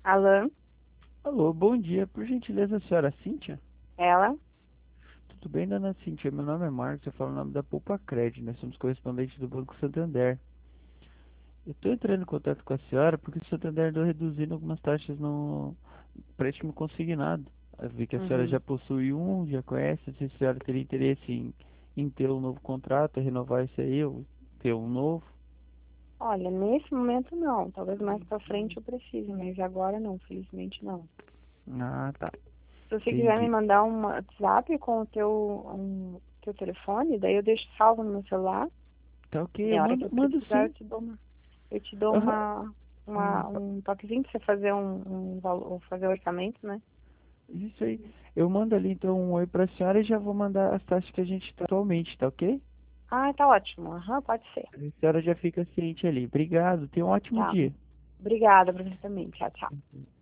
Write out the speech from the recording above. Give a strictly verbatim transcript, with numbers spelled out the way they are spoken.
Alô, Alô, bom dia. Por gentileza, a senhora Cíntia? ela? Tudo bem, dona Cíntia? Meu nome é Marcos, eu falo o nome da Poupa Cred. Nós somos correspondentes do Banco Santander. Eu estou entrando em contato com a senhora porque o Santander andou reduzindo algumas taxas no empréstimo consignado. Eu vi que a senhora Uhum. já possui um, já conhece. Não sei se a senhora teria interesse em, em ter um novo contrato, renovar esse aí, ou ter um novo. Olha, nesse momento não. Talvez mais pra frente eu precise, mas agora não, felizmente não. Ah, tá. Se você quiser me Entendi. mandar um WhatsApp com o teu, um, teu telefone, daí eu deixo salvo no meu celular. Tá ok, E eu a hora que mando, eu mando precisar, eu sim. te dou uma, eu te dou Aham. uma, Hum, uma, um toquezinho pra você fazer um, um valor, fazer o orçamento, né? Isso aí. Eu mando ali então um oi pra senhora e já vou mandar as taxas que a gente tá atualmente, tá ok? Ah, tá ótimo. Aham, pode ser. A senhora já fica ciente ali. Obrigado, tenha um ótimo Tá. dia. Obrigada pra você também. Tchau, tchau.